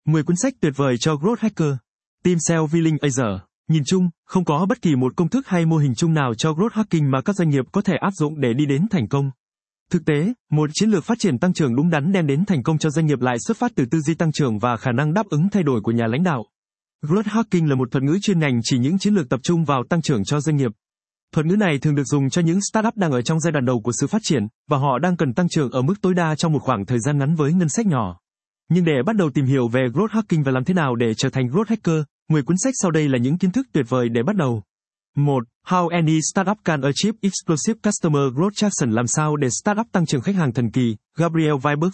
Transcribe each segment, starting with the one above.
10 cuốn sách tuyệt vời cho Growth Hacker. Team Sale Willing Azer. Nhìn chung, không có bất kỳ một công thức hay mô hình chung nào cho Growth Hacking mà các doanh nghiệp có thể áp dụng để đi đến thành công. Thực tế, một chiến lược phát triển tăng trưởng đúng đắn đem đến thành công cho doanh nghiệp lại xuất phát từ tư duy tăng trưởng và khả năng đáp ứng thay đổi của nhà lãnh đạo. Growth Hacking là một thuật ngữ chuyên ngành chỉ những chiến lược tập trung vào tăng trưởng cho doanh nghiệp. Thuật ngữ này thường được dùng cho những startup đang ở trong giai đoạn đầu của sự phát triển, và họ đang cần tăng trưởng ở mức tối đa trong một khoảng thời gian ngắn với ngân sách nhỏ. Nhưng để bắt đầu tìm hiểu về Growth Hacking và làm thế nào để trở thành Growth Hacker, 10 cuốn sách sau đây là những kiến thức tuyệt vời để bắt đầu. 1. How any startup can achieve explosive customer growth. Jackson, làm sao để startup tăng trưởng khách hàng thần kỳ. Gabriel Weinberg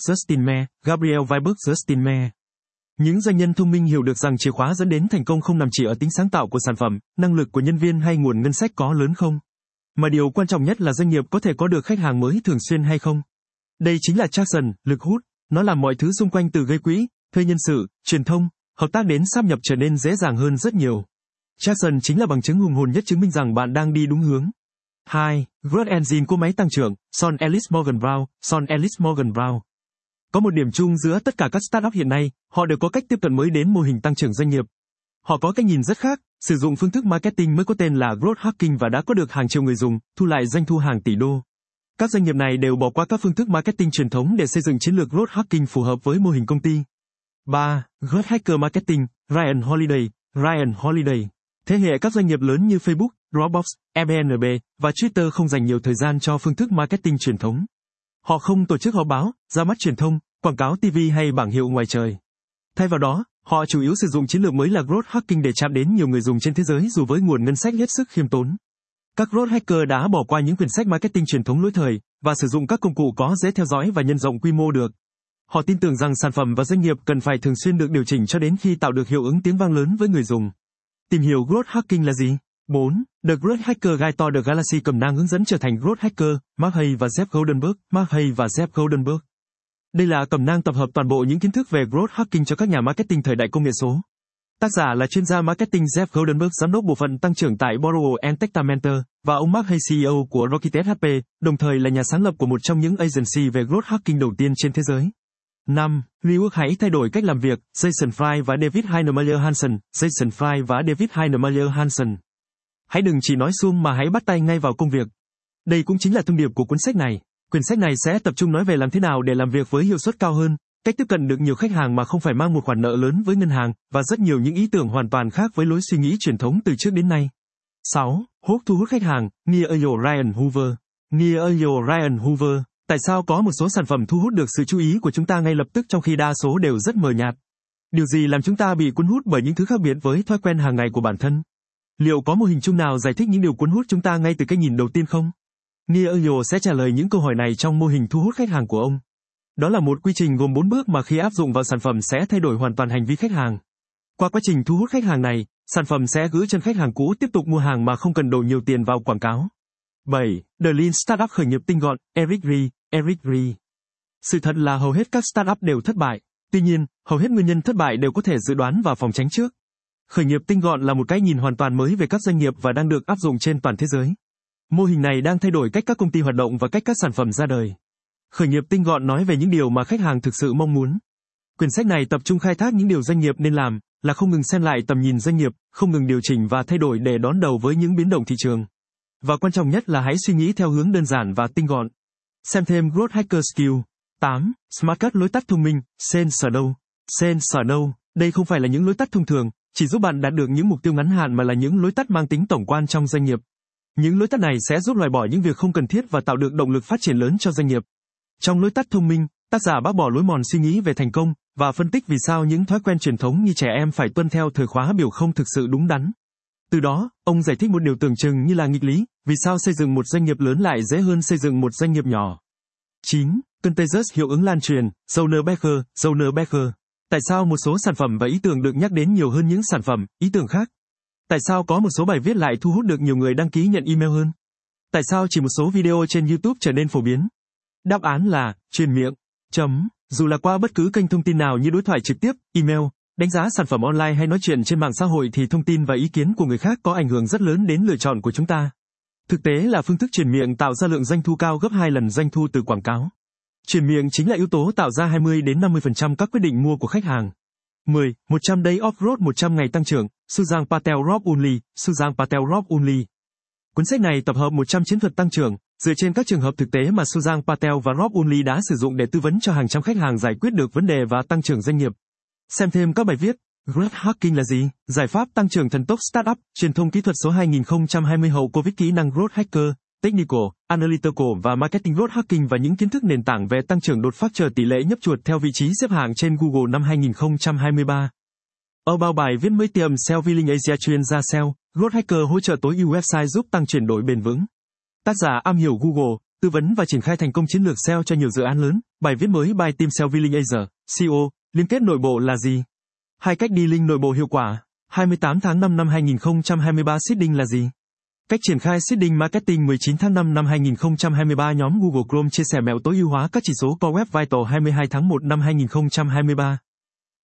Justin Mayer. Những doanh nhân thông minh hiểu được rằng chìa khóa dẫn đến thành công không nằm chỉ ở tính sáng tạo của sản phẩm, năng lực của nhân viên hay nguồn ngân sách có lớn không, mà điều quan trọng nhất là doanh nghiệp có thể có được khách hàng mới thường xuyên hay không. Đây chính là Jackson, lực hút. Nó làm mọi thứ xung quanh từ gây quỹ, thuê nhân sự, truyền thông, hợp tác đến sáp nhập trở nên dễ dàng hơn rất nhiều. Jackson chính là bằng chứng hùng hồn nhất chứng minh rằng bạn đang đi đúng hướng. 2. Growth Engine, cỗ máy tăng trưởng. Sean Ellis Morgan Brown. Có một điểm chung giữa tất cả các startup hiện nay, họ đều có cách tiếp cận mới đến mô hình tăng trưởng doanh nghiệp. Họ có cách nhìn rất khác, sử dụng phương thức marketing mới có tên là Growth Hacking và đã có được hàng triệu người dùng, thu lại doanh thu hàng tỷ đô. Các doanh nghiệp này đều bỏ qua các phương thức marketing truyền thống để xây dựng chiến lược Growth Hacking phù hợp với mô hình công ty. 3. Growth Hacker Marketing. Ryan Holiday. Thế hệ các doanh nghiệp lớn như Facebook, Dropbox, Airbnb và Twitter không dành nhiều thời gian cho phương thức marketing truyền thống. Họ không tổ chức họp báo, ra mắt truyền thông, quảng cáo TV hay bảng hiệu ngoài trời. Thay vào đó, họ chủ yếu sử dụng chiến lược mới là Growth Hacking để chạm đến nhiều người dùng trên thế giới dù với nguồn ngân sách hết sức khiêm tốn. Các Growth Hacker đã bỏ qua những quyển sách marketing truyền thống lỗi thời và sử dụng các công cụ có dễ theo dõi và nhân rộng quy mô được. Họ tin tưởng rằng sản phẩm và doanh nghiệp cần phải thường xuyên được điều chỉnh cho đến khi tạo được hiệu ứng tiếng vang lớn với người dùng. Tìm hiểu Growth Hacking là gì? 4. The Growth Hacker Guide to the Galaxy, cẩm nang hướng dẫn trở thành Growth Hacker, Mark Hay và Jeff Goldenberg. Đây là cẩm nang tập hợp toàn bộ những kiến thức về Growth Hacking cho các nhà marketing thời đại công nghệ số. Tác giả là chuyên gia marketing Jeff Goldenberg, giám đốc bộ phận tăng trưởng tại Borrow and Testamentor, và ông Mark Hay, CEO của Rocket HP, đồng thời là nhà sáng lập của một trong những agency về Growth Hacking đầu tiên trên thế giới. 5. Rework, hãy thay đổi cách làm việc. Jason Fry và David Heinemeier Hansen. Hãy đừng chỉ nói suông mà hãy bắt tay ngay vào công việc. Đây cũng chính là thông điệp của cuốn sách này. Quyển sách này sẽ tập trung nói về làm thế nào để làm việc với hiệu suất cao hơn, cách tiếp cận được nhiều khách hàng mà không phải mang một khoản nợ lớn với ngân hàng, và rất nhiều những ý tưởng hoàn toàn khác với lối suy nghĩ truyền thống từ trước đến nay. 6. Thu hút khách hàng. Neil Ryan Hoover. Tại sao có một số sản phẩm thu hút được sự chú ý của chúng ta ngay lập tức trong khi đa số đều rất mờ nhạt? Điều gì làm chúng ta bị cuốn hút bởi những thứ khác biệt với thói quen hàng ngày của bản thân? Liệu có mô hình chung nào giải thích những điều cuốn hút chúng ta ngay từ cái nhìn đầu tiên không? Neil sẽ trả lời những câu hỏi này trong mô hình thu hút khách hàng của ông. Đó là một quy trình gồm 4 bước mà khi áp dụng vào sản phẩm sẽ thay đổi hoàn toàn hành vi khách hàng. Qua quá trình thu hút khách hàng này, sản phẩm sẽ giữ chân khách hàng cũ tiếp tục mua hàng mà không cần đổ nhiều tiền vào quảng cáo. 7. The Lean Startup, khởi nghiệp tinh gọn. Eric Rie. Sự thật là hầu hết các startup đều thất bại. Tuy nhiên, hầu hết nguyên nhân thất bại đều có thể dự đoán và phòng tránh trước. Khởi nghiệp tinh gọn là một cái nhìn hoàn toàn mới về các doanh nghiệp và đang được áp dụng trên toàn thế giới. Mô hình này đang thay đổi cách các công ty hoạt động và cách các sản phẩm ra đời. Khởi nghiệp tinh gọn nói về những điều mà khách hàng thực sự mong muốn. Quyển sách này tập trung khai thác những điều doanh nghiệp nên làm, là không ngừng xem lại tầm nhìn doanh nghiệp, không ngừng điều chỉnh và thay đổi để đón đầu với những biến động thị trường. Và quan trọng nhất là hãy suy nghĩ theo hướng đơn giản và tinh gọn. Xem thêm Growth Hacker Skill. 8. Smartcut, lối tắt thông minh. Sense No. Đây không phải là những lối tắt thông thường, chỉ giúp bạn đạt được những mục tiêu ngắn hạn mà là những lối tắt mang tính tổng quan trong doanh nghiệp. Những lối tắt này sẽ giúp loại bỏ những việc không cần thiết và tạo được động lực phát triển lớn cho doanh nghiệp. Trong lối tắt thông minh, tác giả bác bỏ lối mòn suy nghĩ về thành công và phân tích vì sao những thói quen truyền thống như trẻ em phải tuân theo thời khóa biểu không thực sự đúng đắn. Từ đó, ông giải thích một điều tưởng chừng như là nghịch lý, vì sao xây dựng một doanh nghiệp lớn lại dễ hơn xây dựng một doanh nghiệp nhỏ. 9. Contagious, hiệu ứng lan truyền. Joner Becker. Tại sao một số sản phẩm và ý tưởng được nhắc đến nhiều hơn những sản phẩm, ý tưởng khác? Tại sao có một số bài viết lại thu hút được nhiều người đăng ký nhận email hơn? Tại sao chỉ một số video trên YouTube trở nên phổ biến? Đáp án là truyền miệng. Dù là qua bất cứ kênh thông tin nào như đối thoại trực tiếp, email, đánh giá sản phẩm online hay nói chuyện trên mạng xã hội thì thông tin và ý kiến của người khác có ảnh hưởng rất lớn đến lựa chọn của chúng ta. Thực tế là phương thức truyền miệng tạo ra lượng doanh thu cao gấp 2 lần doanh thu từ quảng cáo. Truyền miệng chính là yếu tố tạo ra 20 đến 50% các quyết định mua của khách hàng. 10. 100 Day of Growth 100 ngày tăng trưởng, Sujan Patel Rob Unli, Sujan Patel Rob Unli. Cuốn sách này tập hợp 100 chiến thuật tăng trưởng, dựa trên các trường hợp thực tế mà Sujan Patel và Rob Unli đã sử dụng để tư vấn cho hàng trăm khách hàng giải quyết được vấn đề và tăng trưởng doanh nghiệp. Xem thêm các bài viết. Growth Hacking là gì? Giải pháp tăng trưởng thần tốc Startup, truyền thông kỹ thuật số 2020 hậu Covid, kỹ năng Growth Hacker, Technical, Analytical và Marketing Growth Hacking và những kiến thức nền tảng về tăng trưởng đột phá chờ tỷ lệ nhấp chuột theo vị trí xếp hạng trên Google năm 2023. About bài viết mới tiệm SEO Villing Asia, chuyên gia SEO, Growth Hacker hỗ trợ tối ưu website giúp tăng chuyển đổi bền vững. Tác giả am hiểu Google, tư vấn và triển khai thành công chiến lược SEO cho nhiều dự án lớn. Bài viết mới by team SEO Villing Asia, CEO, liên kết nội bộ là gì? 2 cách đi link nội bộ hiệu quả. 28 tháng 5 năm 2023 Seeding là gì? Cách triển khai Seeding Marketing 19 tháng 5 năm 2023 nhóm Google Chrome chia sẻ mẹo tối ưu hóa các chỉ số Core Web Vital 22 tháng 1 năm 2023.